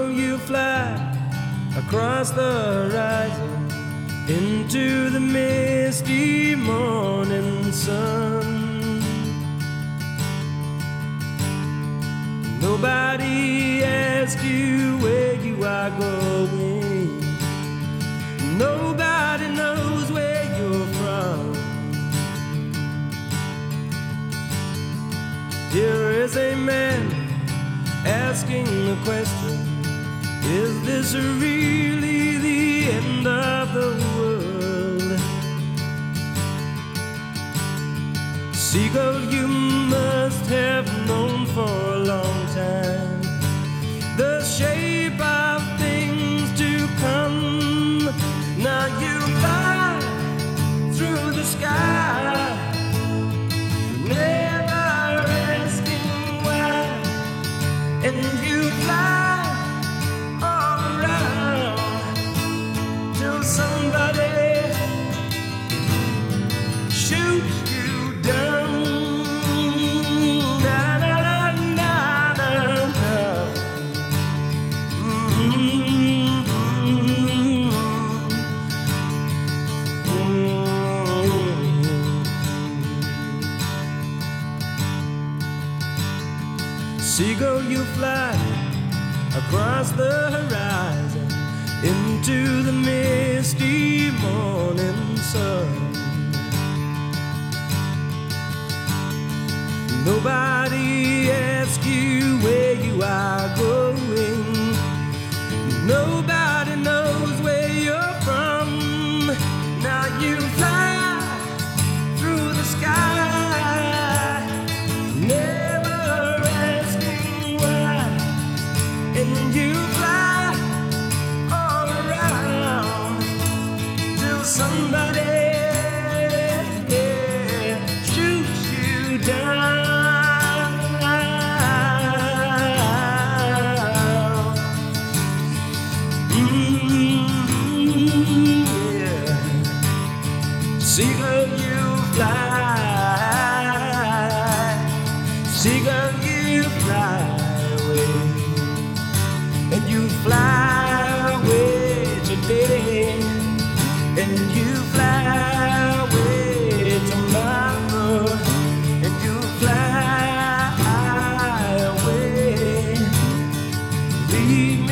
Seagull, you fly across the horizon into the misty morning sun. Nobody asks you where you are going. Nobody knows where you're from. Here is a man asking the question, is this really the end of the world? Seagull, you must have known for a long time the shape of things to come. Now you fly through the sky, never asking why, and you fly all around till somebody shoots you down. Na, na, na, na, na, na. Seagull, you fly across the horizon into the misty morning sun. Nobody asks you where you are going. Nobody knows where you're from. Now you fly through the sky, never asking why, and you fly all around till somebody shoots you down. Seagull, you fly. Seagull, you fly away, and you fly away today, and you fly away tomorrow, and you fly away. Leave